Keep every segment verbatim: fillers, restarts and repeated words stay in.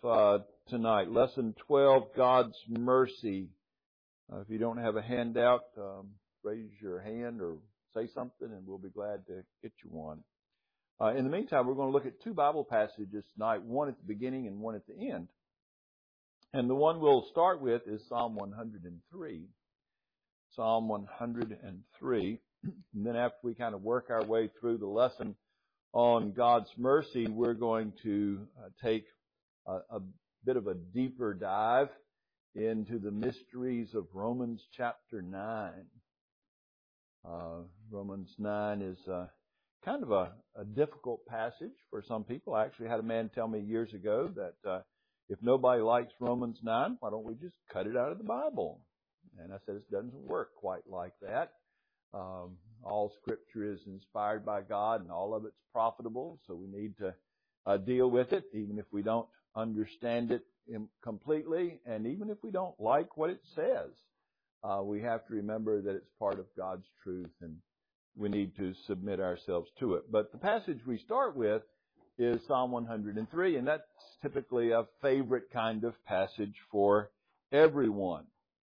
uh, tonight. Lesson twelve, God's Mercy. Uh, if you don't have a handout, um, raise your hand or say something and we'll be glad to get you one. Uh, in the meantime, we're going to look at two Bible passages tonight, one at the beginning and one at the end. And the one we'll start with is Psalm one hundred three. Psalm one hundred three. And then after we kind of work our way through the lesson on God's mercy, we're going to uh, take a, a bit of a deeper dive into the mysteries of Romans chapter nine. Uh, Romans nine is uh, kind of a, a difficult passage for some people. I actually had a man tell me years ago that uh, if nobody likes Romans nine, why don't we just cut it out of the Bible? And I said, it doesn't work quite like that. Um, all Scripture is inspired by God and all of it's profitable, so we need to uh, deal with it, even if we don't understand it completely, and even if we don't like what it says. Uh, we have to remember that it's part of God's truth, and we need to submit ourselves to it. But the passage we start with is Psalm one hundred three, and that's typically a favorite kind of passage for everyone.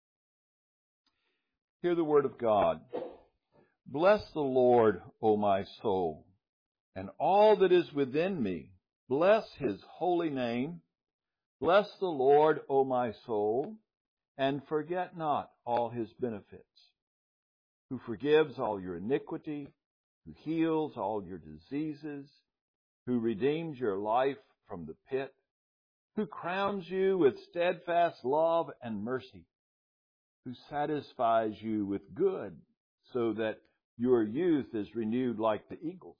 Hear the word of God. Bless the Lord, O my soul, and all that is within me. Bless His holy name. Bless the Lord, O my soul, and forget not all His benefits, who forgives all your iniquity, who heals all your diseases, who redeems your life from the pit, who crowns you with steadfast love and mercy, who satisfies you with good, so that your youth is renewed like the eagles.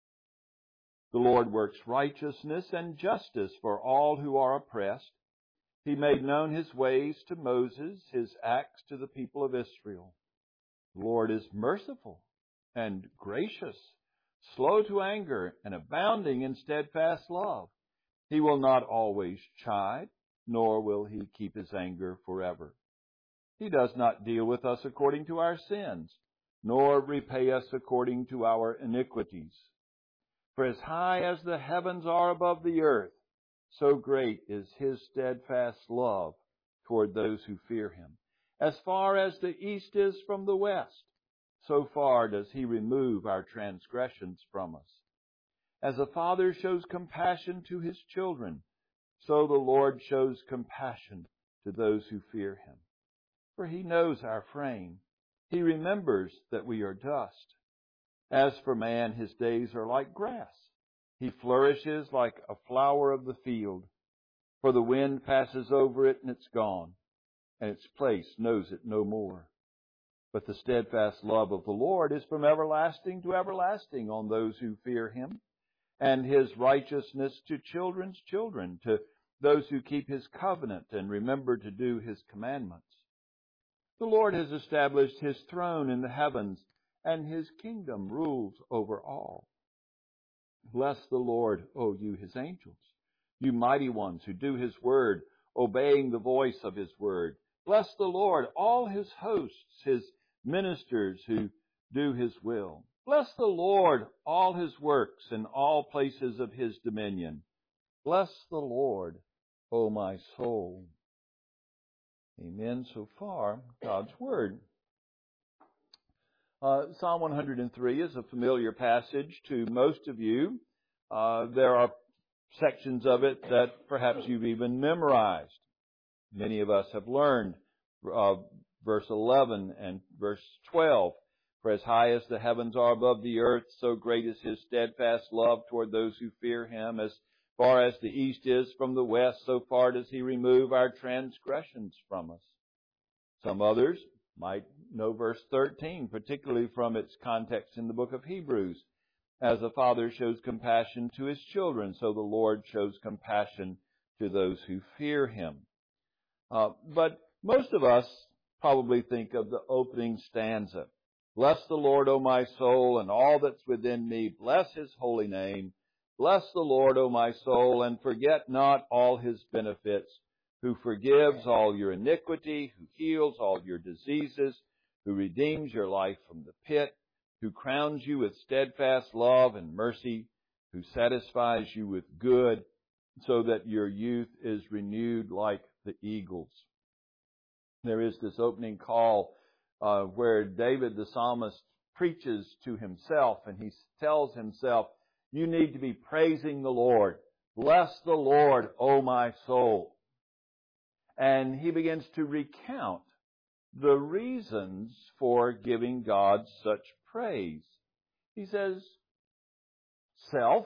The Lord works righteousness and justice for all who are oppressed. He made known His ways to Moses, His acts to the people of Israel. The Lord is merciful and gracious, slow to anger, and abounding in steadfast love. He will not always chide, nor will He keep His anger forever. He does not deal with us according to our sins, nor repay us according to our iniquities. For as high as the heavens are above the earth, so great is His steadfast love toward those who fear Him. As far as the east is from the west, so far does He remove our transgressions from us. As a father shows compassion to his children, so the Lord shows compassion to those who fear Him. For He knows our frame. He remembers that we are dust. As for man, his days are like grass. He flourishes like a flower of the field. For the wind passes over it and it's gone, and its place knows it no more. But the steadfast love of the Lord is from everlasting to everlasting on those who fear Him, and His righteousness to children's children, to those who keep His covenant and remember to do His commandments. The Lord has established His throne in the heavens, and His kingdom rules over all. Bless the Lord, O you His angels, you mighty ones who do His word, obeying the voice of His word. Bless the Lord, all His hosts, His ministers who do His will. Bless the Lord, all His works in all places of His dominion. Bless the Lord, O my soul. Amen. So far, God's Word. Uh, Psalm one hundred three is a familiar passage to most of you. Uh, there are sections of it that perhaps you've even memorized. Many of us have learned uh, verse eleven and verse twelve. For as high as the heavens are above the earth, so great is His steadfast love toward those who fear Him. As far as the east is from the west, so far does He remove our transgressions from us. Some others might know verse thirteen, particularly from its context in the book of Hebrews. As a father shows compassion to his children, so the Lord shows compassion to those who fear Him. Uh, but most of us probably think of the opening stanza. Bless the Lord, O my soul, and all that's within me. Bless His holy name. Bless the Lord, O my soul, and forget not all His benefits, who forgives all your iniquity, who heals all your diseases, who redeems your life from the pit, who crowns you with steadfast love and mercy, who satisfies you with good, so that your youth is renewed like the eagles. There is this opening call uh, where David the psalmist preaches to himself, and he tells himself, you need to be praising the Lord. Bless the Lord, O my soul. And he begins to recount the reasons for giving God such praise. He says, self,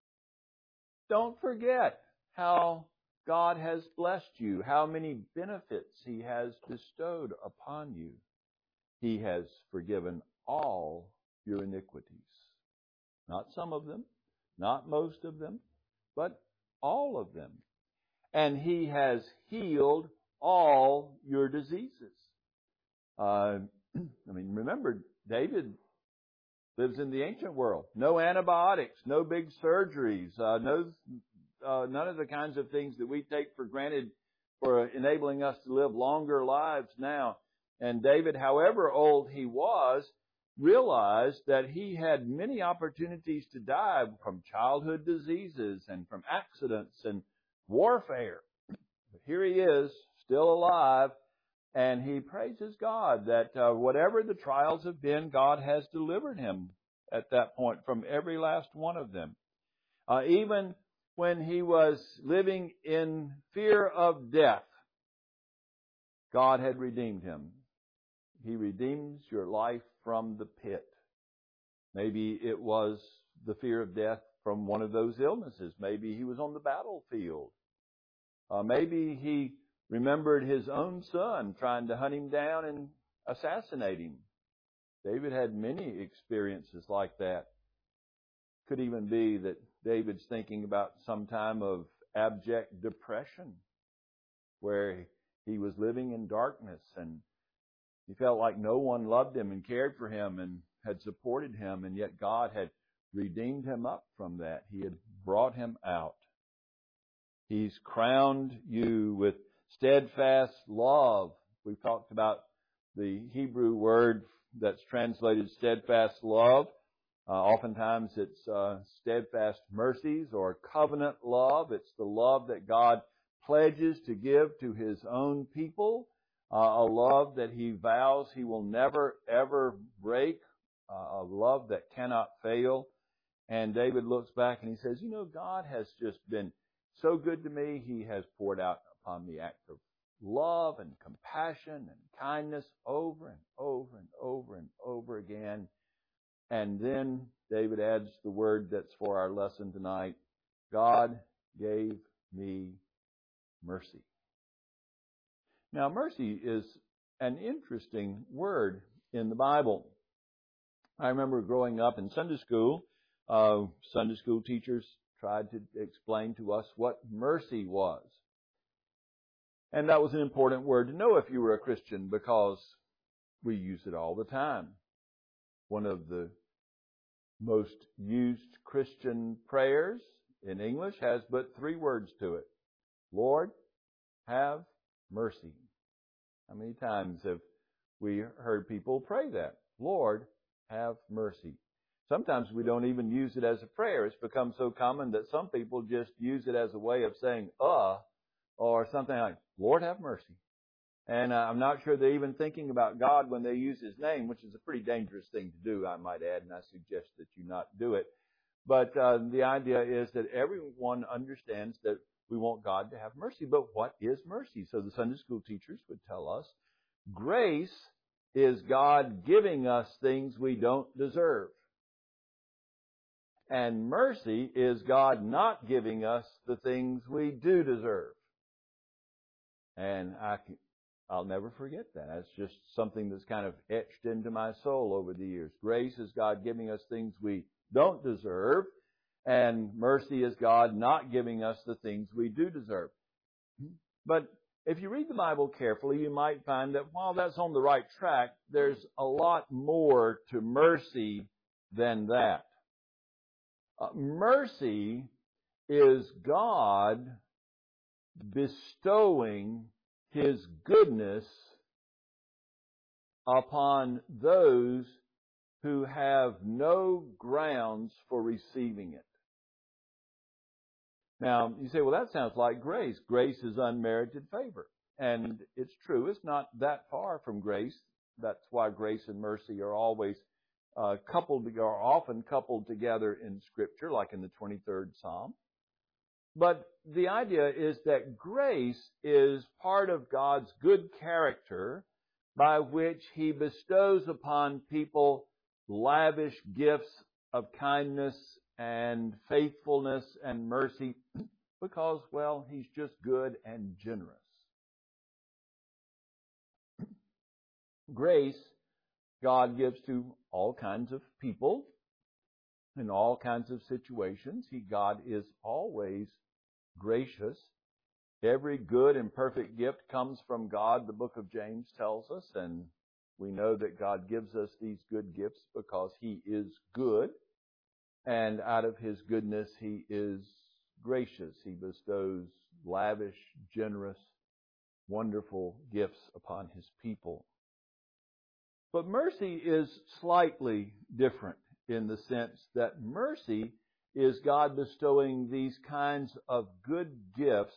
don't forget how God has blessed you, how many benefits He has bestowed upon you. He has forgiven all your iniquities. Not some of them, not most of them, but all of them. And He has healed all your diseases. Uh, I mean, remember, David lives in the ancient world. No antibiotics, no big surgeries, uh, no, uh, none of the kinds of things that we take for granted for enabling us to live longer lives now. And David, however old he was, realized that he had many opportunities to die from childhood diseases and from accidents and warfare. But here he is, still alive, and he praises God that uh, whatever the trials have been, God has delivered him at that point from every last one of them. Uh, even when he was living in fear of death, God had redeemed him. He redeems your life from the pit. Maybe it was the fear of death from one of those illnesses. Maybe he was on the battlefield. Uh, maybe he remembered his own son trying to hunt him down and assassinate him. David had many experiences like that. Could even be that David's thinking about some time of abject depression where he was living in darkness and he felt like no one loved him and cared for him and had supported him, and yet God had redeemed him up from that. He had brought him out. He's crowned you with steadfast love. We've talked about the Hebrew word that's translated steadfast love. Uh, oftentimes it's uh, steadfast mercies or covenant love. It's the love that God pledges to give to His own people. Uh, a love that He vows He will never, ever break. Uh, a love that cannot fail. And David looks back and he says, you know, God has just been so good to me. He has poured out upon me acts of love and compassion and kindness over and over and over and over again. And then David adds the word that's for our lesson tonight. God gave me mercy. Now, mercy is an interesting word in the Bible. I remember growing up in Sunday school, uh, Sunday school teachers tried to explain to us what mercy was. And that was an important word to know if you were a Christian because we use it all the time. One of the most used Christian prayers in English has but three words to it. Lord, have mercy. How many times have we heard people pray that? Lord, have mercy. Sometimes we don't even use it as a prayer. It's become so common that some people just use it as a way of saying, uh, or something like, Lord, have mercy. And uh, I'm not sure they're even thinking about God when they use His name, which is a pretty dangerous thing to do, I might add, and I suggest that you not do it. But uh, the idea is that everyone understands that we want God to have mercy. But what is mercy? So the Sunday school teachers would tell us, grace is God giving us things we don't deserve. And mercy is God not giving us the things we do deserve. And I can, I'll never forget that. That's just something that's kind of etched into my soul over the years. Grace is God giving us things we don't deserve. And mercy is God not giving us the things we do deserve. But if you read the Bible carefully, you might find that while that's on the right track, there's a lot more to mercy than that. Uh, mercy is God bestowing His goodness upon those who have no grounds for receiving it. Now, you say, well, that sounds like grace. Grace is unmerited favor. And it's true. It's not that far from grace. That's why grace and mercy are always uh, coupled, are often coupled together in Scripture, like in the twenty-third Psalm. But the idea is that grace is part of God's good character by which He bestows upon people lavish gifts of kindness and faithfulness and mercy because, well, He's just good and generous. Grace, God gives to all kinds of people in all kinds of situations. He, God is always gracious. Every good and perfect gift comes from God, the book of James tells us, and we know that God gives us these good gifts because He is good, and out of His goodness He is gracious. He bestows lavish, generous, wonderful gifts upon His people. But mercy is slightly different in the sense that mercy is God bestowing these kinds of good gifts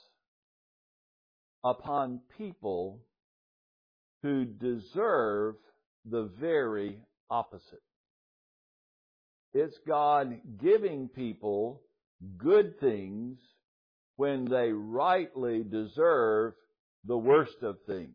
upon people who deserve the very opposite. It's God giving people good things when they rightly deserve the worst of things.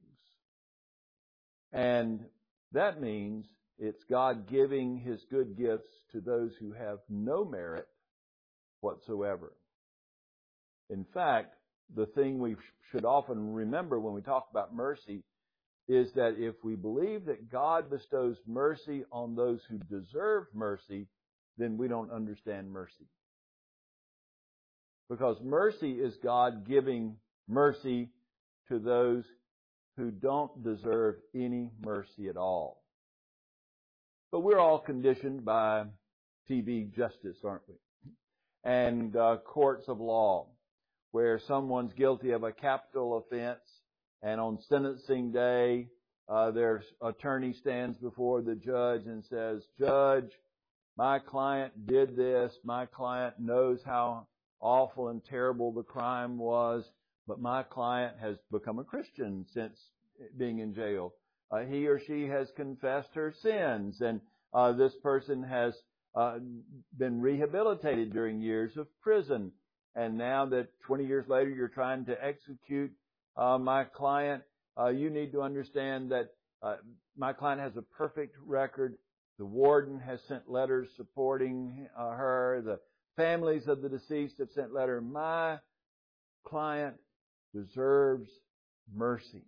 And that means it's God giving His good gifts to those who have no merit whatsoever. In fact, the thing we should often remember when we talk about mercy is that if we believe that God bestows mercy on those who deserve mercy, then we don't understand mercy. Because mercy is God giving mercy to those who don't deserve any mercy at all. But we're all conditioned by T V justice, aren't we? And uh, courts of law, where someone's guilty of a capital offense, and on sentencing day, uh, their attorney stands before the judge and says, "Judge, my client did this. My client knows how awful and terrible the crime was, but my client has become a Christian since being in jail. Uh, he or she has confessed her sins, and uh, this person has uh, been rehabilitated during years of prison. And now that twenty years later you're trying to execute uh, my client, uh, you need to understand that uh, my client has a perfect record. The warden has sent letters supporting uh, her. The families of the deceased have sent letters. My client deserves mercy.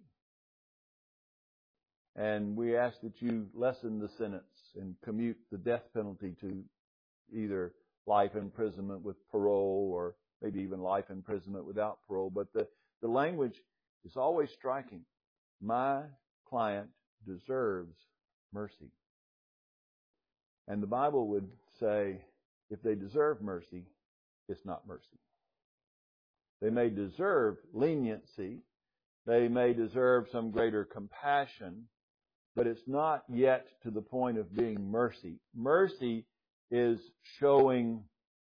And we ask that you lessen the sentence and commute the death penalty to either life imprisonment with parole or maybe even life imprisonment without parole." But the, the language is always striking. My client deserves mercy. And the Bible would say, if they deserve mercy, it's not mercy. They may deserve leniency. They may deserve some greater compassion, but it's not yet to the point of being mercy. Mercy is showing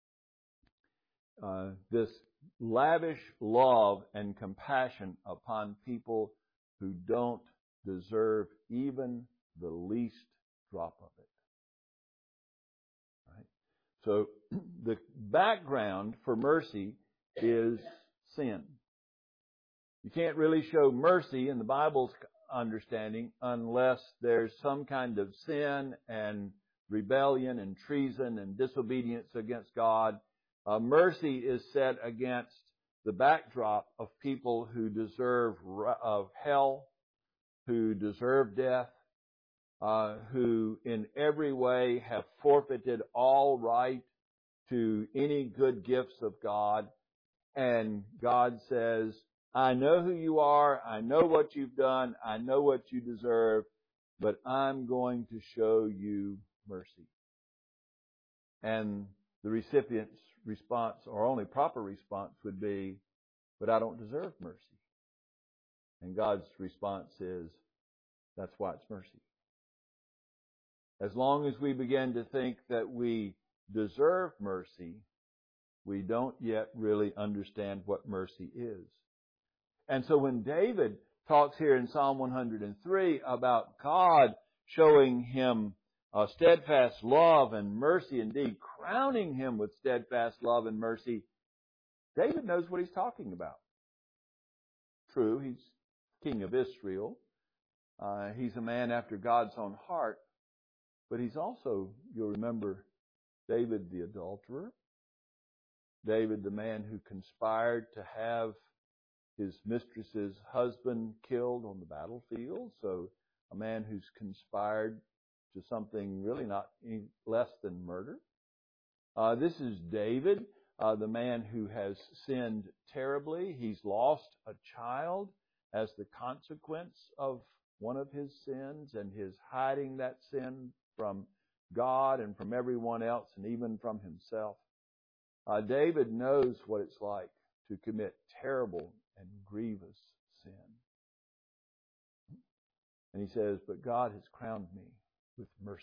uh, this lavish love and compassion upon people who don't deserve even the least drop of it. Right? So the background for mercy is sin. You can't really show mercy in the Bible's understanding unless there's some kind of sin and rebellion and treason and disobedience against God. Uh, mercy is set against the backdrop of people who deserve uh, hell, who deserve death, uh, who in every way have forfeited all right to any good gifts of God. And God says, I know who you are, I know what you've done, I know what you deserve, but I'm going to show you mercy. And the recipient's response, or only proper response, would be, but I don't deserve mercy. And God's response is, that's why it's mercy. As long as we begin to think that we deserve mercy, we don't yet really understand what mercy is. And so when David talks here in Psalm one hundred three about God showing him a steadfast love and mercy, indeed crowning him with steadfast love and mercy, David knows what he's talking about. True, he's king of Israel. Uh, he's a man after God's own heart. But he's also, you'll remember, David the adulterer. David the man who conspired to have his mistress's husband killed on the battlefield. So a man who's conspired to something really not any less than murder. Uh, this is David, uh, the man who has sinned terribly. He's lost a child as the consequence of one of his sins, and his hiding that sin from God and from everyone else and even from himself. Uh, David knows what it's like to commit terrible and grievous sin. And he says, but God has crowned me with mercy.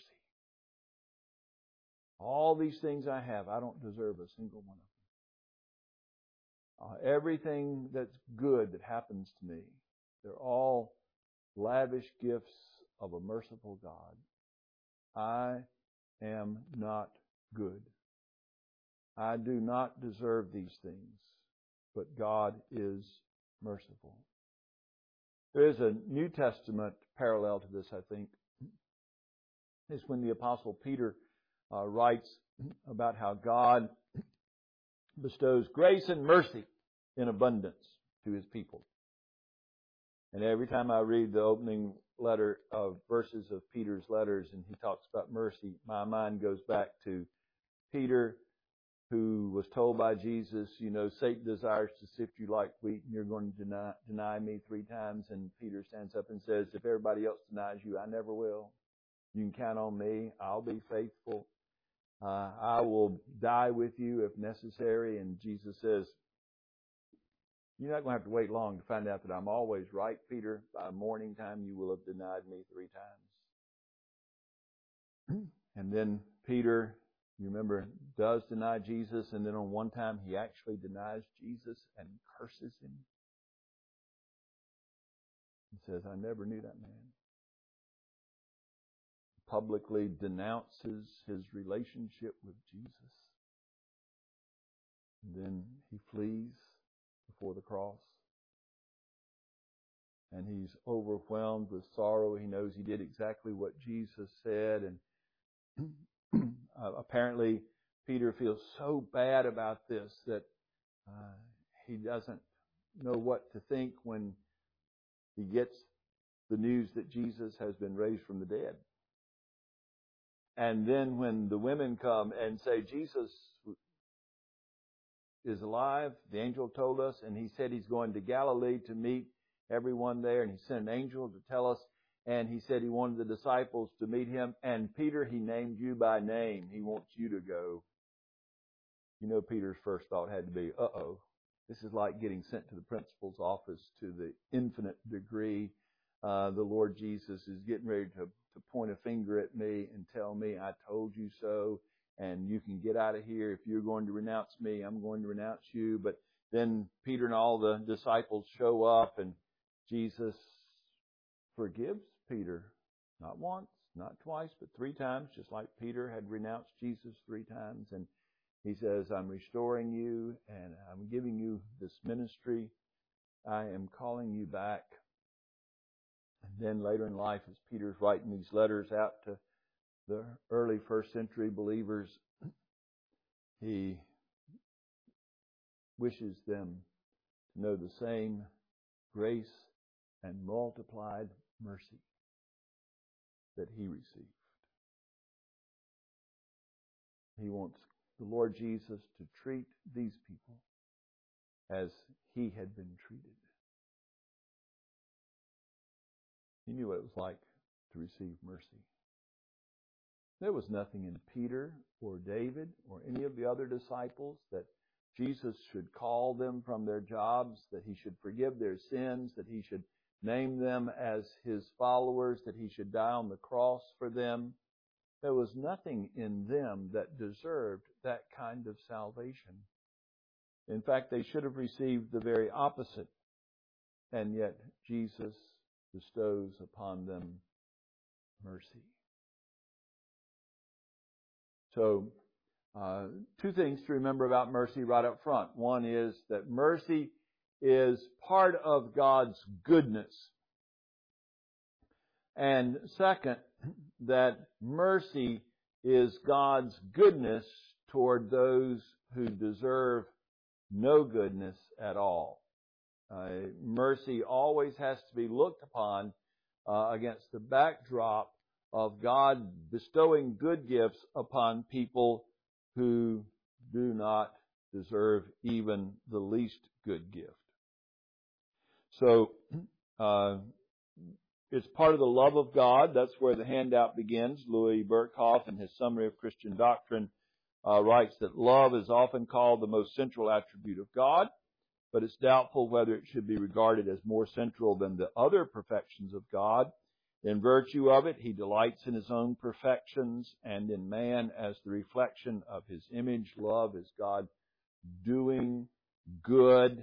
All these things I have, I don't deserve a single one of them. Uh, everything that's good that happens to me, they're all lavish gifts of a merciful God. I am not good. I do not deserve these things, but God is merciful. There is a New Testament parallel to this, I think. It's when the Apostle Peter uh, writes about how God bestows grace and mercy in abundance to His people. And every time I read the opening letter of verses of Peter's letters and he talks about mercy, my mind goes back to Peter, who was told by Jesus, you know, Satan desires to sift you like wheat and you're going to deny, deny me three times. And Peter stands up and says, if everybody else denies you, I never will. You can count on me. I'll be faithful. Uh, I will die with you if necessary. And Jesus says, you're not going to have to wait long to find out that I'm always right, Peter. By morning time, you will have denied me three times. And then Peter, you remember, does deny Jesus. And then on one time, he actually denies Jesus and curses him. He says, I never knew that man. Publicly denounces his relationship with Jesus. And then he flees before the cross. And he's overwhelmed with sorrow. He knows he did exactly what Jesus said. And uh, apparently Peter feels so bad about this that uh, he doesn't know what to think when he gets the news that Jesus has been raised from the dead. And then when the women come and say, Jesus is alive, the angel told us, and he said he's going to Galilee to meet everyone there, and he sent an angel to tell us, and he said he wanted the disciples to meet him, and Peter, he named you by name. He wants you to go. You know, Peter's first thought had to be, uh-oh, this is like getting sent to the principal's office to the infinite degree. Uh, the Lord Jesus is getting ready to, to point a finger at me and tell me, I told you so, and you can get out of here. If you're going to renounce me, I'm going to renounce you. But then Peter and all the disciples show up, and Jesus forgives Peter, not once, not twice, but three times, just like Peter had renounced Jesus three times. And he says, I'm restoring you, and I'm giving you this ministry. I am calling you back. And then later in life, as Peter's writing these letters out to the early first century believers, he wishes them to know the same grace and multiplied mercy that he received. He wants the Lord Jesus to treat these people as he had been treated. He knew what it was like to receive mercy. There was nothing in Peter or David or any of the other disciples that Jesus should call them from their jobs, that he should forgive their sins, that he should name them as his followers, that he should die on the cross for them. There was nothing in them that deserved that kind of salvation. In fact, they should have received the very opposite. And yet Jesus bestows upon them mercy. So, uh, two things to remember about mercy right up front. One is that mercy is part of God's goodness. And second, that mercy is God's goodness toward those who deserve no goodness at all. Uh, mercy always has to be looked upon uh, against the backdrop of God bestowing good gifts upon people who do not deserve even the least good gift. So, uh, it's part of the love of God. That's where the handout begins. Louis Berkhoff, in his Summary of Christian Doctrine, uh, writes that love is often called the most central attribute of God, but it's doubtful whether it should be regarded as more central than the other perfections of God. In virtue of it, He delights in His own perfections, and in man as the reflection of His image. Love is God doing good.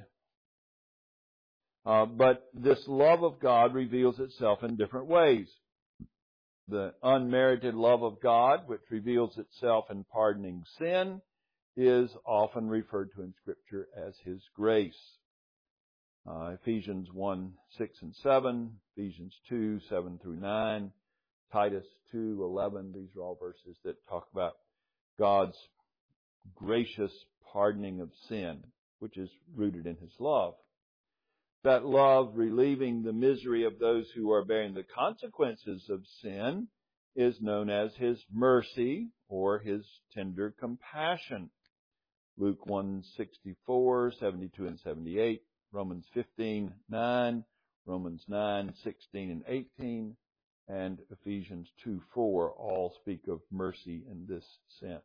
Uh, but this love of God reveals itself in different ways. The unmerited love of God, which reveals itself in pardoning sin, is often referred to in Scripture as His grace. Uh, Ephesians one, six and seven, Ephesians two, seven through nine, Titus two, eleven. These are all verses that talk about God's gracious pardoning of sin, which is rooted in His love. That love, relieving the misery of those who are bearing the consequences of sin, is known as His mercy or His tender compassion. Luke one, sixty-four, seventy-two and seventy-eight, Romans fifteen, nine, Romans nine, sixteen and eighteen, and Ephesians two, four all speak of mercy in this sense.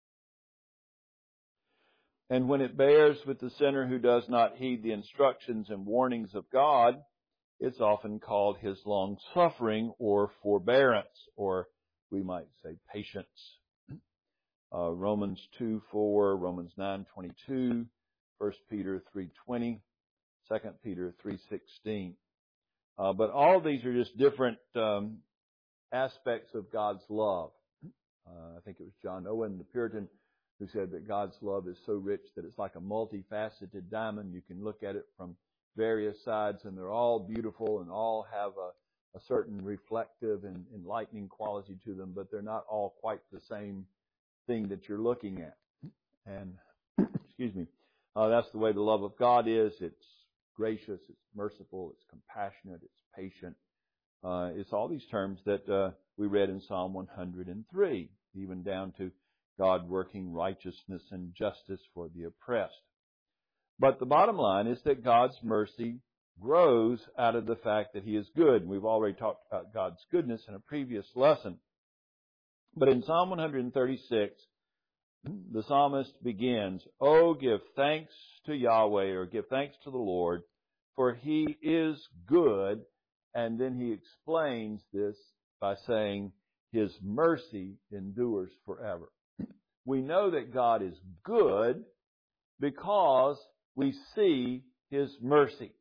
And when it bears with the sinner who does not heed the instructions and warnings of God, it's often called His long-suffering or forbearance, or we might say patience. Uh, Romans two, four, Romans nine, twenty-two, First Peter three, twenty, Second Peter three, sixteen. Uh, but all of these are just different um, aspects of God's love. Uh, I think it was John Owen, the Puritan, who said that God's love is so rich that it's like a multifaceted diamond. You can look at it from various sides, and they're all beautiful and all have a, a certain reflective and enlightening quality to them, but they're not all quite the same thing that you're looking at. And, excuse me, uh, that's the way the love of God is. It's gracious, it's merciful, it's compassionate, it's patient. Uh, it's all these terms that uh, we read in Psalm one hundred three, even down to God working righteousness and justice for the oppressed. But the bottom line is that God's mercy grows out of the fact that He is good. We've already talked about God's goodness in a previous lesson. But in Psalm one thirty-six, the psalmist begins, "Oh, give thanks to Yahweh," or give thanks to the Lord, "for He is good." And then he explains this by saying, His mercy endures forever. We know that God is good because we see His mercy.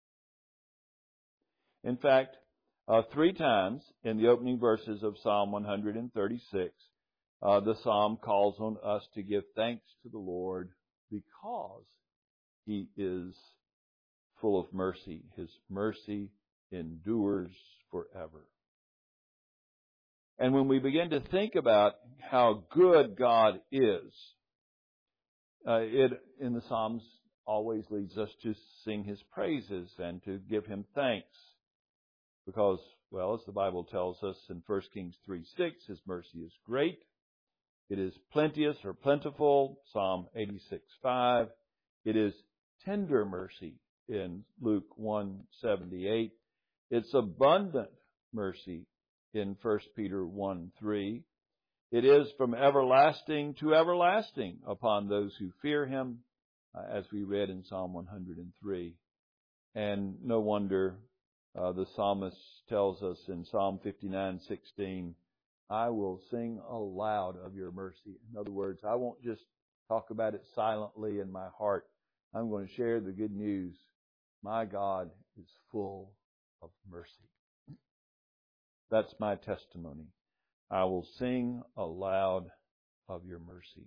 In fact, uh, three times in the opening verses of Psalm one thirty-six, uh, the psalm calls on us to give thanks to the Lord because He is full of mercy. His mercy endures forever. And when we begin to think about how good God is, uh, it in the Psalms always leads us to sing His praises and to give Him thanks. Because, well, as the Bible tells us in First Kings three six, His mercy is great. It is plenteous or plentiful, Psalm eighty-six five. It is tender mercy in Luke one seventy-eight. It's abundant mercy in First Peter one three. It is from everlasting to everlasting upon those who fear Him, uh, as we read in Psalm one hundred three. And no wonder uh, the psalmist tells us in Psalm fifty-nine sixteen, "I will sing aloud of your mercy." In other words, I won't just talk about it silently in my heart, I'm going to share the good news. My God is full of mercy. That's my testimony. I will sing aloud of your mercy.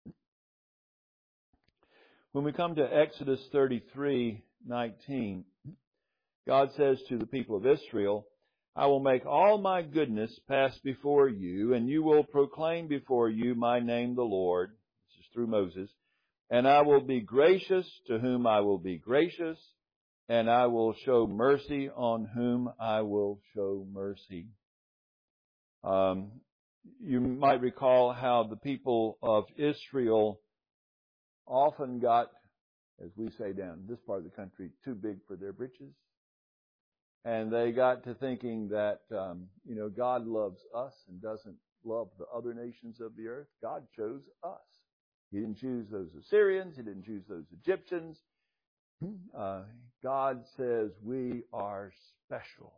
When we come to Exodus thirty-three nineteen, God says to the people of Israel, I will make all my goodness pass before you, and you will proclaim before you my name, the Lord. This is through Moses. And I will be gracious to whom I will be gracious, and I will show mercy on whom I will show mercy. Um, you might recall how the people of Israel often got, as we say down in this part of the country, too big for their britches. And they got to thinking that, um, you know, God loves us and doesn't love the other nations of the earth. God chose us. He didn't choose those Assyrians. He didn't choose those Egyptians. Uh, God says we are special.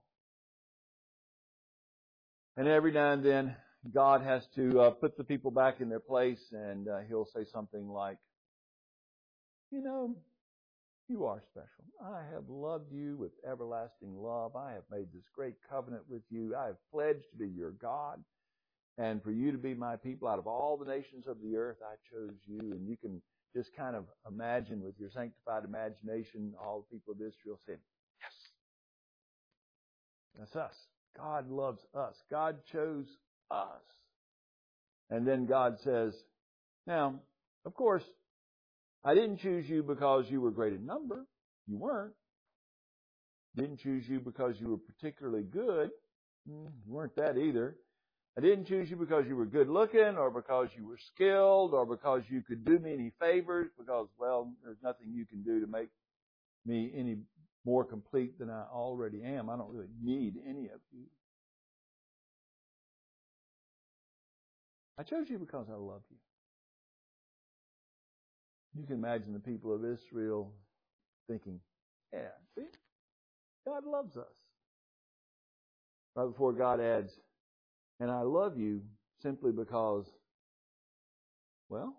And every now and then, God has to uh, put the people back in their place, and uh, He'll say something like, you know, you are special. I have loved you with everlasting love. I have made this great covenant with you. I have pledged to be your God. And for you to be my people out of all the nations of the earth, I chose you. And you can just kind of imagine with your sanctified imagination all the people of Israel saying, yes, that's us. God loves us. God chose us. And then God says, now, of course, I didn't choose you because you were great in number. You weren't. Didn't choose you because you were particularly good. You weren't that either. I didn't choose you because you were good looking or because you were skilled or because you could do me any favors because, well, there's nothing you can do to make me any more complete than I already am. I don't really need any of you. I chose you because I love you. You can imagine the people of Israel thinking, yeah, see, God loves us. Right before God adds, and I love you simply because, well,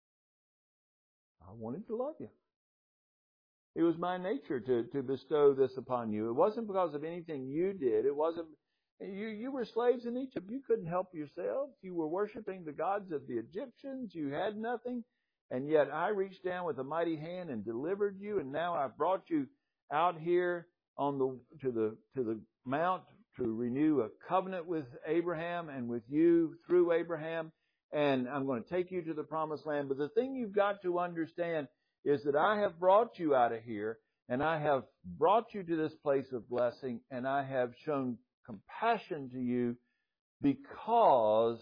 I wanted to love you. It was my nature to, to bestow this upon you. It wasn't because of anything you did. It wasn't, you, you were slaves in Egypt. You couldn't help yourselves. You were worshiping the gods of the Egyptians. You had nothing. And yet I reached down with a mighty hand and delivered you. And now I've brought you out here on the, to the, to the mount to renew a covenant with Abraham and with you through Abraham. And I'm going to take you to the promised land. But the thing you've got to understand is that I have brought you out of here, and I have brought you to this place of blessing, and I have shown compassion to you because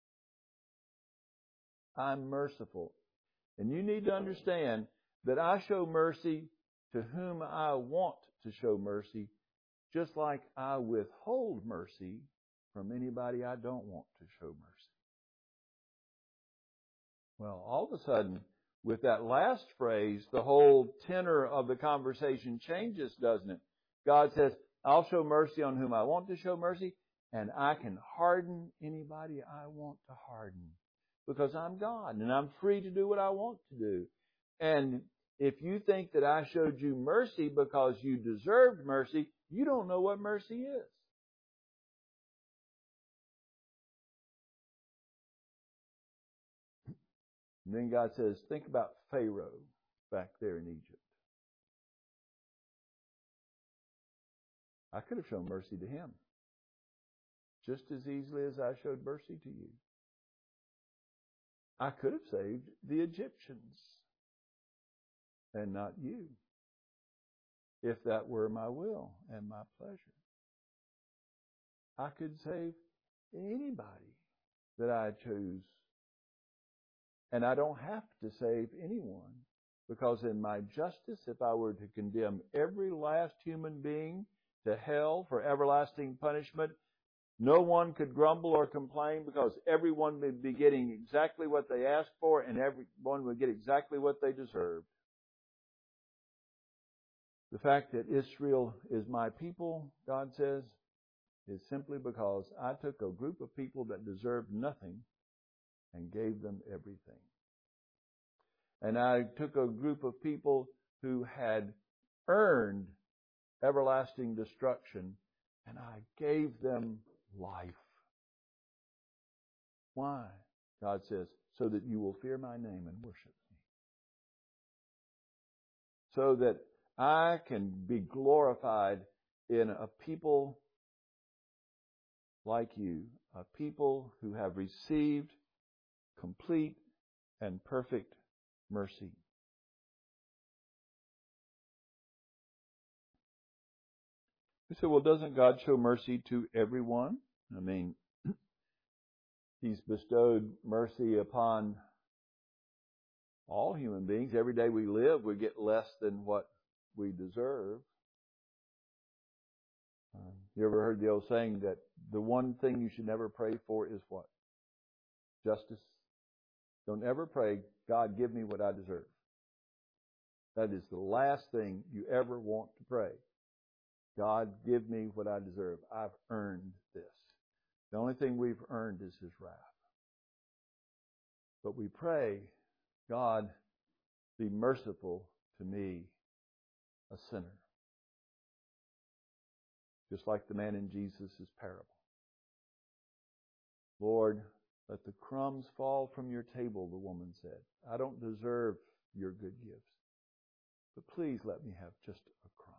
I'm merciful. And you need to understand that I show mercy to whom I want to show mercy, just like I withhold mercy from anybody I don't want to show mercy. Well, all of a sudden, with that last phrase, the whole tenor of the conversation changes, doesn't it? God says, I'll show mercy on whom I want to show mercy, and I can harden anybody I want to harden because I'm God, and I'm free to do what I want to do. And if you think that I showed you mercy because you deserved mercy, you don't know what mercy is. And then God says, think about Pharaoh back there in Egypt. I could have shown mercy to him just as easily as I showed mercy to you. I could have saved the Egyptians and not you, if that were my will and my pleasure. I could save anybody that I chose. And I don't have to save anyone, because in my justice, if I were to condemn every last human being to hell for everlasting punishment, no one could grumble or complain, because everyone would be getting exactly what they asked for, and everyone would get exactly what they deserved. The fact that Israel is my people, God says, is simply because I took a group of people that deserved nothing and gave them everything. And I took a group of people who had earned everlasting destruction, and I gave them life. Why? God says, so that you will fear my name and worship me. So that I can be glorified in a people like you, a people who have received complete and perfect mercy. We say, well, doesn't God show mercy to everyone? I mean, He's bestowed mercy upon all human beings. Every day we live, we get less than what we deserve. Um, you ever heard the old saying that the one thing you should never pray for is what? Justice. Don't ever pray, God, give me what I deserve. That is the last thing you ever want to pray. God, give me what I deserve. I've earned this. The only thing we've earned is His wrath. But we pray, God, be merciful to me, a sinner. Just like the man in Jesus' parable. Lord, let the crumbs fall from your table, the woman said. I don't deserve your good gifts, but please let me have just a crumb.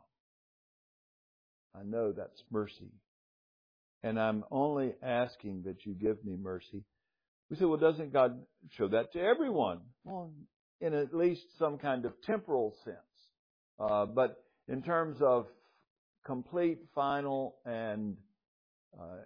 I know that's mercy. And I'm only asking that you give me mercy. We say, well, doesn't God show that to everyone? Well, in at least some kind of temporal sense. Uh, but in terms of complete, final, and uh,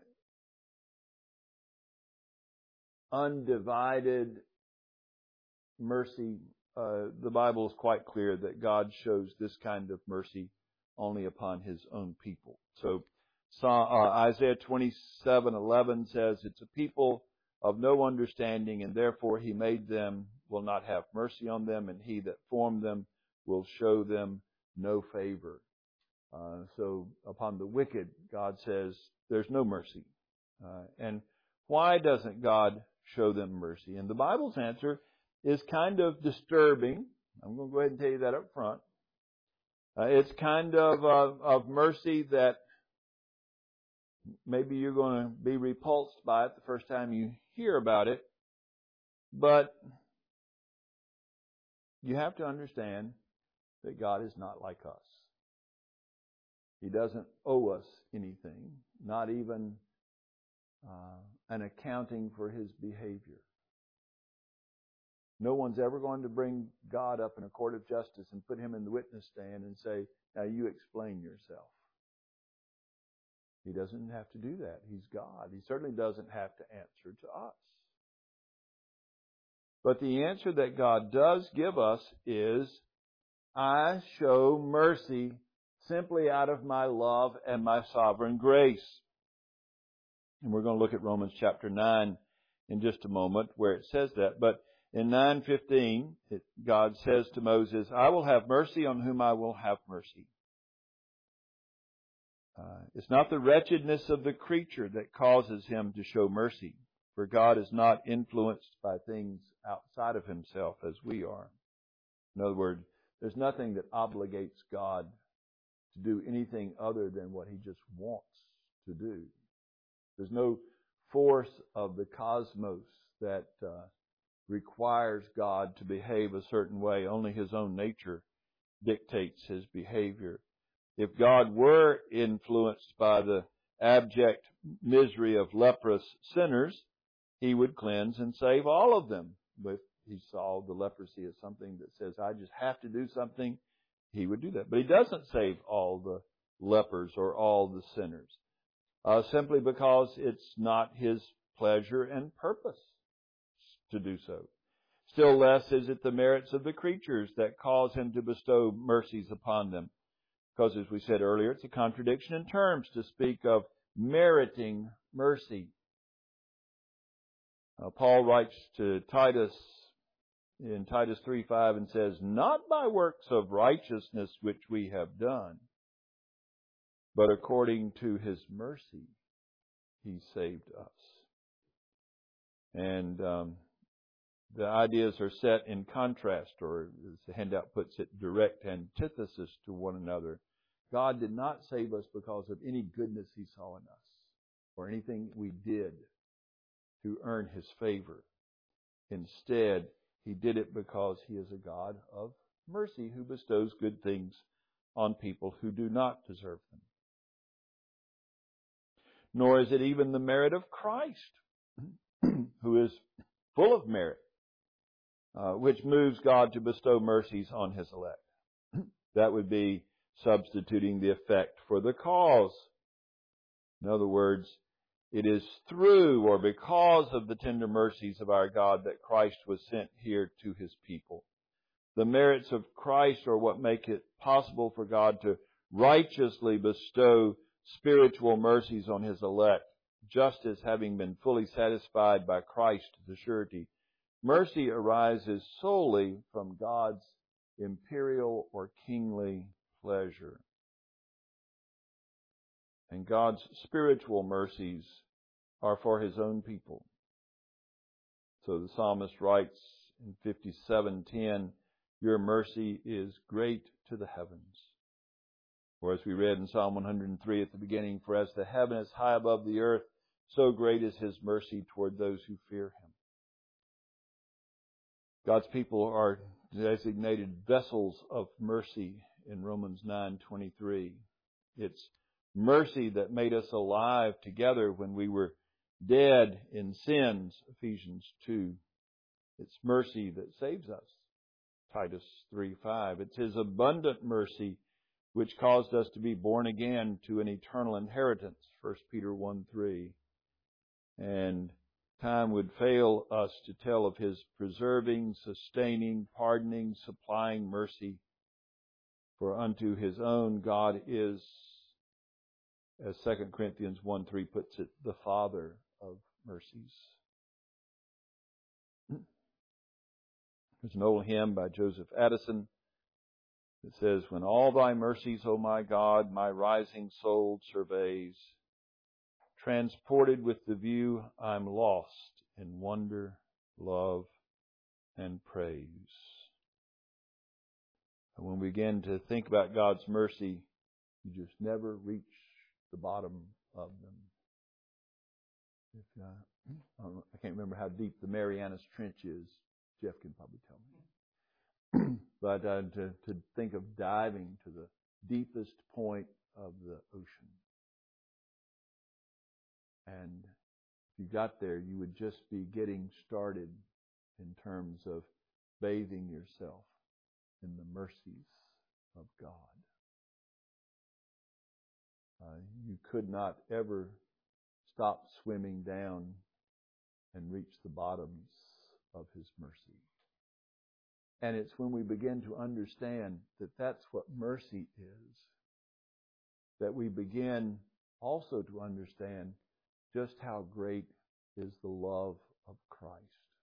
undivided mercy, uh, the Bible is quite clear that God shows this kind of mercy only upon His own people. So uh, Isaiah twenty-seven eleven says, it's a people of no understanding, and therefore He made them, will not have mercy on them, and He that formed them will show them no favor. Uh, so upon the wicked, God says there's no mercy. Uh, and why doesn't God show them mercy? And the Bible's answer is kind of disturbing. I'm going to go ahead and tell you that up front. Uh, it's kind of uh, of mercy that maybe you're going to be repulsed by it the first time you hear about it. But you have to understand that God is not like us. He doesn't owe us anything, not even uh, an accounting for His behavior. No one's ever going to bring God up in a court of justice and put Him in the witness stand and say, now you explain yourself. He doesn't have to do that. He's God. He certainly doesn't have to answer to us. But the answer that God does give us is, I show mercy simply out of my love and my sovereign grace. And we're going to look at Romans chapter nine in just a moment where it says that. But in nine fifteen, it, God says to Moses, I will have mercy on whom I will have mercy. Uh, it's not the wretchedness of the creature that causes Him to show mercy, for God is not influenced by things outside of Himself as we are. In other words, there's nothing that obligates God to do anything other than what He just wants to do. There's no force of the cosmos that uh, requires God to behave a certain way. Only His own nature dictates His behavior. If God were influenced by the abject misery of leprous sinners, He would cleanse and save all of them. But He saw the leprosy as something that says, I just have to do something, He would do that. But He doesn't save all the lepers or all the sinners, uh, simply because it's not His pleasure and purpose to do so. Still less is it the merits of the creatures that cause Him to bestow mercies upon them. Because, as we said earlier, it's a contradiction in terms to speak of meriting mercy. Uh, Paul writes to Titus in Titus three five and says, not by works of righteousness which we have done, but according to His mercy He saved us. And um, the ideas are set in contrast, or as the handout puts it, direct antithesis to one another. God did not save us because of any goodness He saw in us or anything we did to earn His favor. Instead, He did it because He is a God of mercy who bestows good things on people who do not deserve them. Nor is it even the merit of Christ, who is full of merit, uh, which moves God to bestow mercies on His elect. That would be substituting the effect for the cause. In other words, it is through or because of the tender mercies of our God that Christ was sent here to His people. The merits of Christ are what make it possible for God to righteously bestow spiritual mercies on His elect, just as having been fully satisfied by Christ the surety. Mercy arises solely from God's imperial or kingly pleasure. And God's spiritual mercies are for His own people. So the psalmist writes in fifty-seven ten, your mercy is great to the heavens. Or as we read in Psalm one hundred three at the beginning, for as the heaven is high above the earth, so great is His mercy toward those who fear Him. God's people are designated vessels of mercy in Romans nine twenty-three. It's mercy that made us alive together when we were dead in sins, Ephesians two. It's mercy that saves us, Titus three five. It's His abundant mercy which caused us to be born again to an eternal inheritance, First Peter one three. And time would fail us to tell of His preserving, sustaining, pardoning, supplying mercy. For unto His own God is, as Second Corinthians one three puts it, the Father of mercies. There's an old hymn by Joseph Addison that says, when all Thy mercies, O my God, my rising soul surveys, transported with the view, I'm lost in wonder, love, and praise. And when we begin to think about God's mercy, you just never reach the bottom of them. If, uh, I, don't know, I can't remember how deep the Marianas Trench is. Jeff can probably tell me. But uh, to, to think of diving to the deepest point of the ocean. And if you got there, you would just be getting started in terms of bathing yourself in the mercies of God. Uh, you could not ever stop swimming down and reach the bottoms of His mercy. And it's when we begin to understand that that's what mercy is, that we begin also to understand just how great is the love of Christ.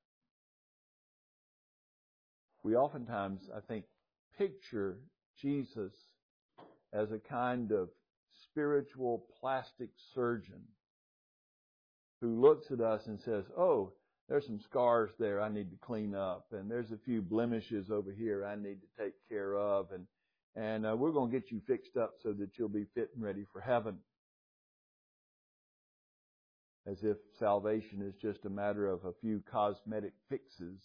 We oftentimes, I think, picture Jesus as a kind of spiritual plastic surgeon who looks at us and says, oh, there's some scars there I need to clean up, and there's a few blemishes over here I need to take care of, and and uh, we're going to get you fixed up so that you'll be fit and ready for heaven. As if salvation is just a matter of a few cosmetic fixes.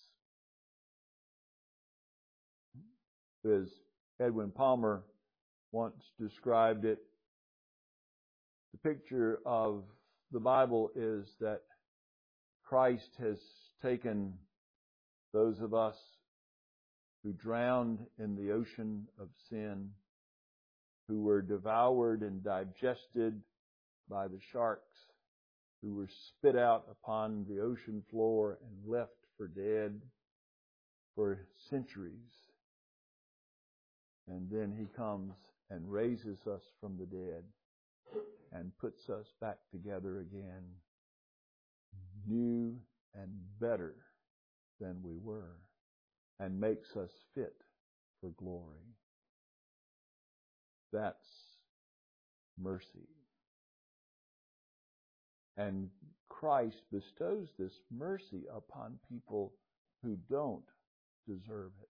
As Edwin Palmer once described it, the picture of the Bible is that Christ has taken those of us who drowned in the ocean of sin, who were devoured and digested by the sharks, who were spit out upon the ocean floor and left for dead for centuries. And then He comes and raises us from the dead and puts us back together again, new and better than we were, and makes us fit for glory. That's mercy. And Christ bestows this mercy upon people who don't deserve it.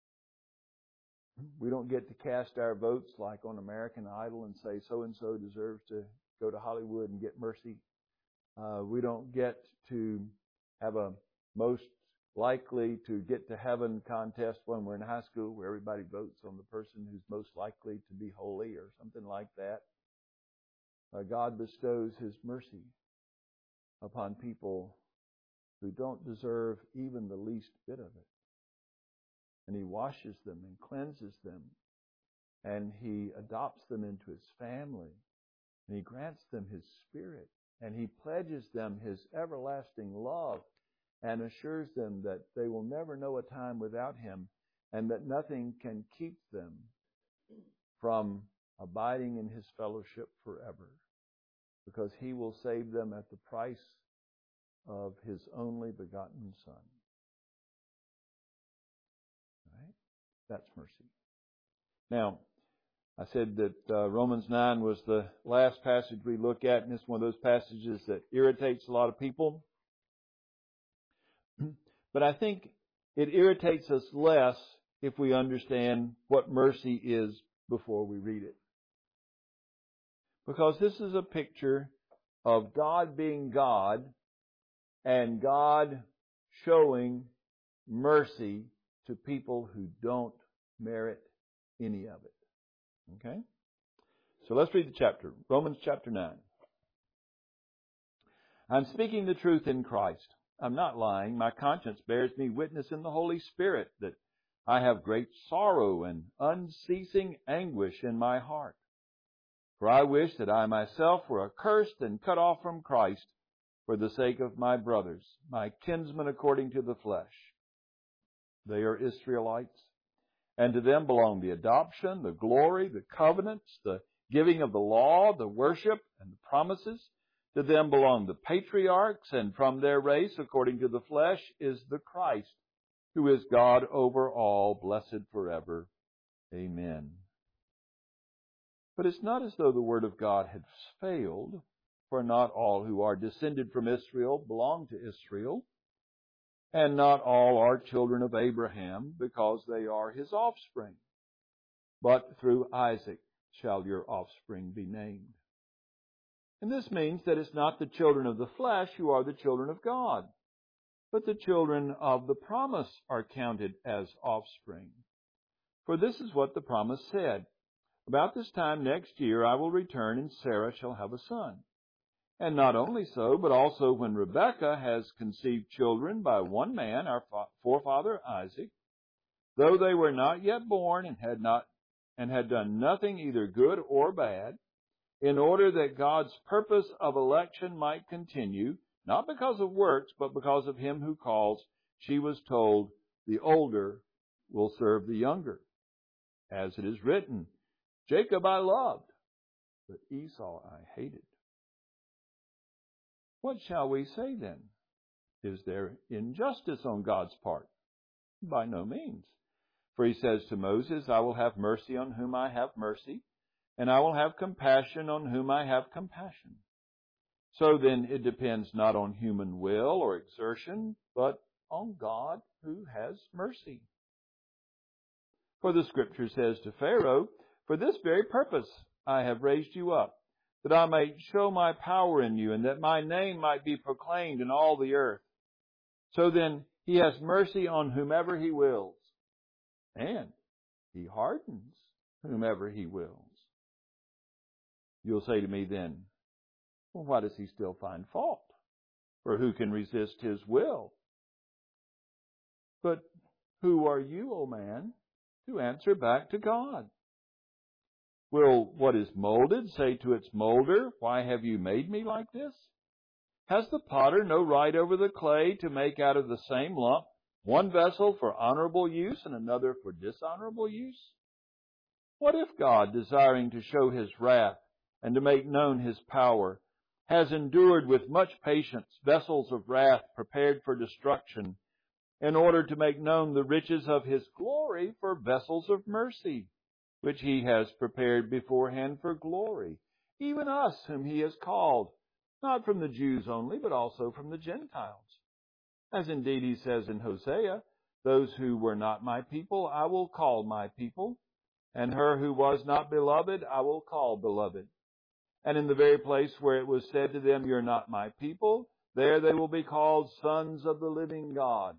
We don't get to cast our votes like on American Idol and say so-and-so deserves to go to Hollywood and get mercy. Uh, we don't get to have a most likely to get to heaven contest when we're in high school where everybody votes on the person who's most likely to be holy or something like that. Uh, God bestows His mercy upon people who don't deserve even the least bit of it. And He washes them and cleanses them. And He adopts them into His family. And He grants them His Spirit. And He pledges them His everlasting love and assures them that they will never know a time without Him and that nothing can keep them from abiding in His fellowship forever, because He will save them at the price of His only begotten Son. Right? That's mercy. Now, I said that uh, Romans nine was the last passage we look at, and it's one of those passages that irritates a lot of people. But I think it irritates us less if we understand what mercy is before we read it. Because this is a picture of God being God and God showing mercy to people who don't merit any of it. Okay? So let's read the chapter. Romans chapter nine. I'm speaking the truth in Christ. I'm not lying. My conscience bears me witness in the Holy Spirit that I have great sorrow and unceasing anguish in my heart. For I wish that I myself were accursed and cut off from Christ for the sake of my brothers, my kinsmen according to the flesh. They are Israelites, and to them belong the adoption, the glory, the covenants, the giving of the law, the worship, and the promises. To them belong the patriarchs, and from their race, according to the flesh, is the Christ, who is God over all, blessed forever. Amen. But it's not as though the word of God had failed, for not all who are descended from Israel belong to Israel, and not all are children of Abraham, because they are his offspring. But through Isaac shall your offspring be named. And this means that it's not the children of the flesh who are the children of God, but the children of the promise are counted as offspring. For this is what the promise said. About this time next year I will return, and Sarah shall have a son. And not only so, but also when Rebekah has conceived children by one man, our forefather Isaac, though they were not yet born and had not and had done nothing either good or bad, in order that God's purpose of election might continue, not because of works, but because of him who calls, she was told, the older will serve the younger. As it is written, Jacob I loved, but Esau I hated. What shall we say then? Is there injustice on God's part? By no means. For he says to Moses, I will have mercy on whom I have mercy, and I will have compassion on whom I have compassion. So then it depends not on human will or exertion, but on God who has mercy. For the Scripture says to Pharaoh, for this very purpose I have raised you up, that I might show my power in you, and that my name might be proclaimed in all the earth. So then he has mercy on whomever he wills, and he hardens whomever he wills. You'll say to me then, well, why does he still find fault? For who can resist his will? But who are you, O man, to answer back to God? Will what is molded say to its molder, why have you made me like this? Has the potter no right over the clay to make out of the same lump one vessel for honorable use and another for dishonorable use? What if God, desiring to show his wrath and to make known his power, has endured with much patience vessels of wrath prepared for destruction, in order to make known the riches of his glory for vessels of mercy, which he has prepared beforehand for glory, even us whom he has called, not from the Jews only, but also from the Gentiles. As indeed he says in Hosea, those who were not my people I will call my people, and her who was not beloved I will call beloved. And in the very place where it was said to them, you're not my people, there they will be called sons of the living God.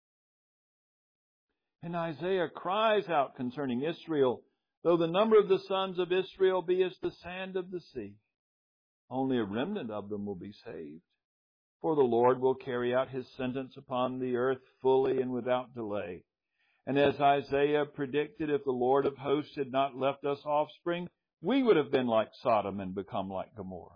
And Isaiah cries out concerning Israel, though the number of the sons of Israel be as the sand of the sea, only a remnant of them will be saved. For the Lord will carry out his sentence upon the earth fully and without delay. And as Isaiah predicted, if the Lord of hosts had not left us offspring, we would have been like Sodom and become like Gomorrah.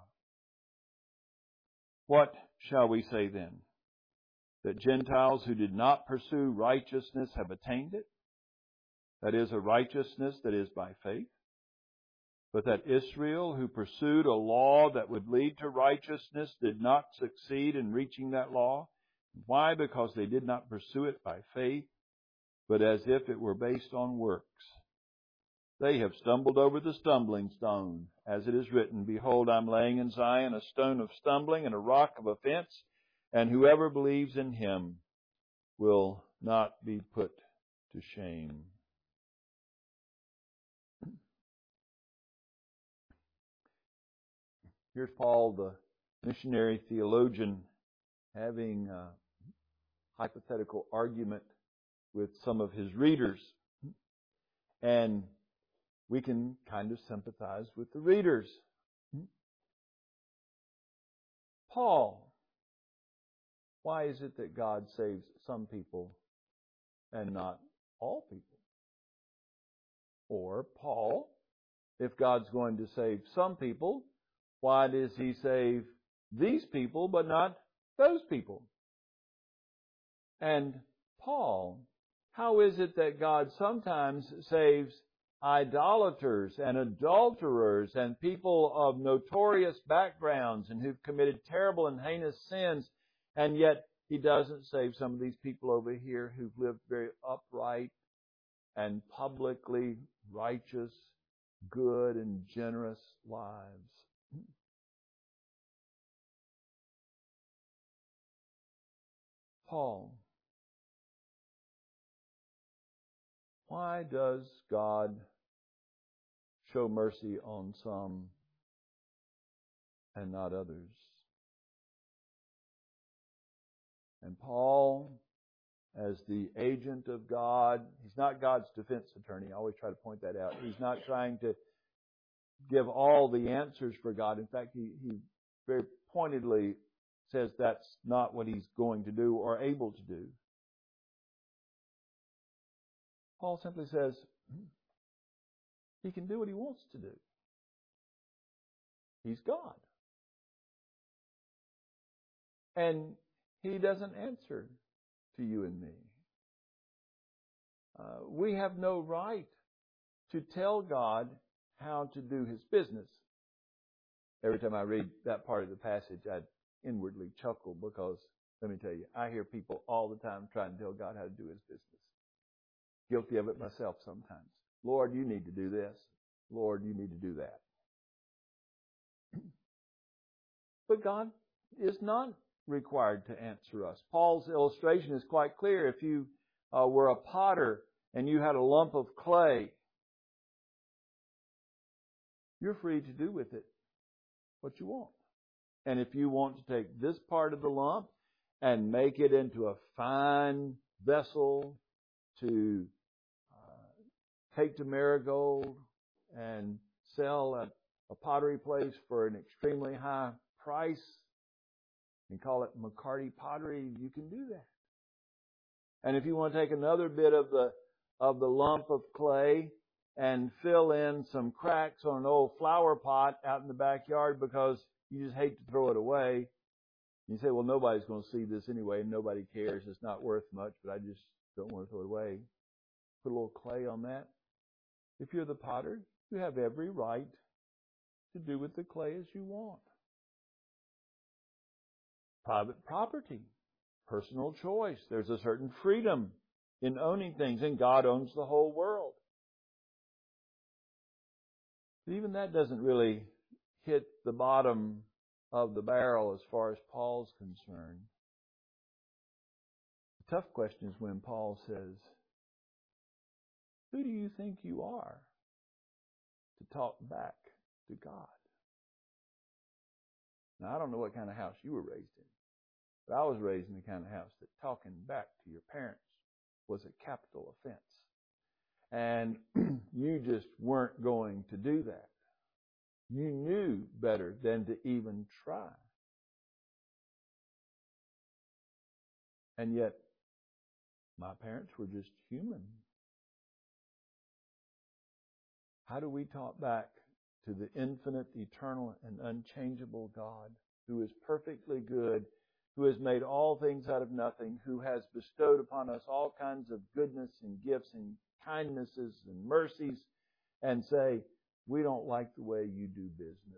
What shall we say then? That Gentiles who did not pursue righteousness have attained it? That is, a righteousness that is by faith. But that Israel, who pursued a law that would lead to righteousness, did not succeed in reaching that law. Why? Because they did not pursue it by faith, but as if it were based on works. They have stumbled over the stumbling stone, as it is written, behold, I'm laying in Zion a stone of stumbling and a rock of offense, and whoever believes in him will not be put to shame. Here's Paul, the missionary theologian, having a hypothetical argument with some of his readers. And we can kind of sympathize with the readers. Paul, why is it that God saves some people and not all people? Or, Paul, if God's going to save some people, why does he save these people but not those people? And Paul, how is it that God sometimes saves idolaters and adulterers and people of notorious backgrounds and who've committed terrible and heinous sins, and yet he doesn't save some of these people over here who've lived very upright and publicly righteous, good and generous lives? Paul, why does God show mercy on some and not others? And Paul, as the agent of God, he's not God's defense attorney. I always try to point that out. He's not trying to give all the answers for God. In fact, he, he very pointedly says that's not what he's going to do or able to do. Paul simply says he can do what he wants to do. He's God. And he doesn't answer to you and me. Uh, we have no right to tell God how to do his business. Every time I read that part of the passage, I inwardly chuckle because, let me tell you, I hear people all the time trying to tell God how to do his business. Guilty of it myself sometimes. Lord, you need to do this. Lord, you need to do that. But God is not required to answer us. Paul's illustration is quite clear. If you uh, were a potter and you had a lump of clay, you're free to do with it what you want. And if you want to take this part of the lump and make it into a fine vessel to uh, take to Marigold and sell at a pottery place for an extremely high price and call it McCarty pottery, you can do that. And if you want to take another bit of the of the lump of clay and fill in some cracks on an old flower pot out in the backyard because you just hate to throw it away, you say, well, nobody's going to see this anyway, and nobody cares, it's not worth much, but I just don't want to throw it away. Put a little clay on that. If you're the potter, you have every right to do with the clay as you want. Private property, personal choice. There's a certain freedom in owning things, and God owns the whole world. But even that doesn't really hit the bottom of the barrel as far as Paul's concerned. tough question is when Paul says, who do you think you are to talk back to God? Now, I don't know what kind of house you were raised in, but I was raised in the kind of house that talking back to your parents was a capital offense. And you just weren't going to do that. You knew better than to even try. And yet, my parents were just human. How do we talk back to the infinite, eternal, and unchangeable God who is perfectly good, who has made all things out of nothing, who has bestowed upon us all kinds of goodness and gifts and kindnesses and mercies, and say, we don't like the way you do business?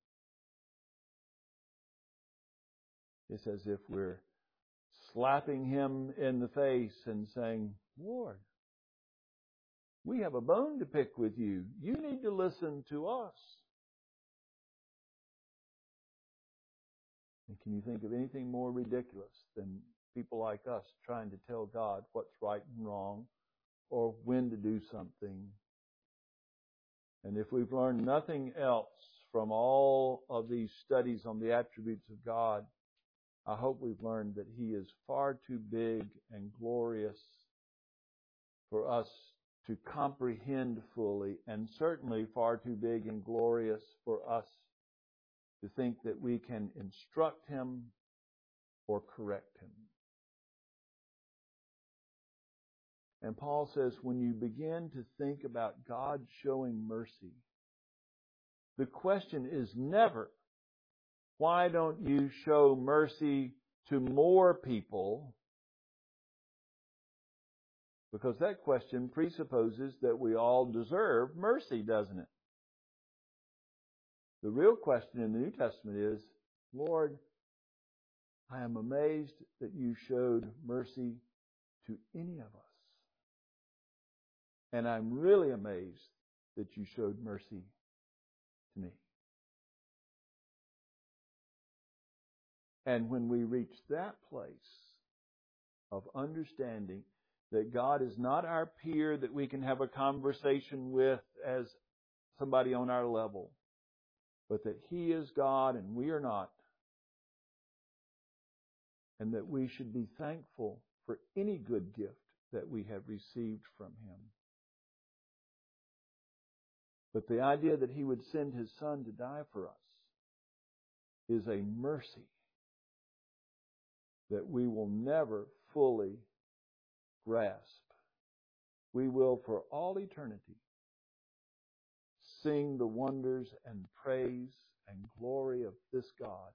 It's as if we're slapping him in the face and saying, Lord, we have a bone to pick with you. You need to listen to us. And can you think of anything more ridiculous than people like us trying to tell God what's right and wrong or when to do something? And if we've learned nothing else from all of these studies on the attributes of God, I hope we've learned that He is far too big and glorious for us to comprehend fully, and certainly far too big and glorious for us to think that we can instruct Him or correct Him. And Paul says, when you begin to think about God showing mercy, the question is never, why don't you show mercy to more people? Because that question presupposes that we all deserve mercy, doesn't it? The real question in the New Testament is, Lord, I am amazed that you showed mercy to any of us. And I'm really amazed that you showed mercy to me. And when we reach that place of understanding that God is not our peer that we can have a conversation with as somebody on our level, but that He is God and we are not, and that we should be thankful for any good gift that we have received from Him. But the idea that He would send His Son to die for us is a mercy that we will never fully grasp. We will for all eternity sing the wonders and praise and glory of this God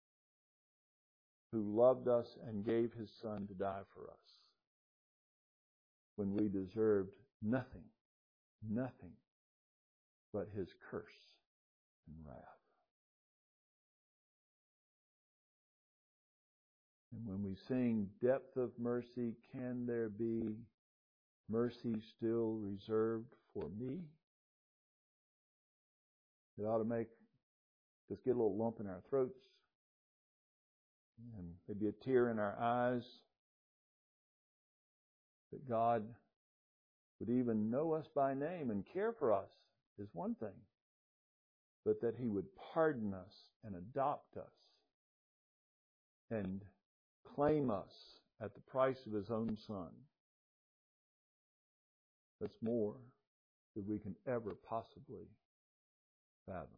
who loved us and gave His Son to die for us when we deserved nothing, nothing but His curse and wrath. And when we sing depth of mercy, can there be mercy still reserved for me? It ought to make us get a little lump in our throats and maybe a tear in our eyes that God would even know us by name and care for us is one thing, but that He would pardon us and adopt us and claim us at the price of His own Son. That's more than we can ever possibly fathom.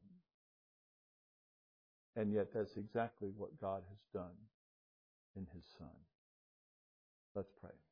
And yet that's exactly what God has done in His Son. Let's pray.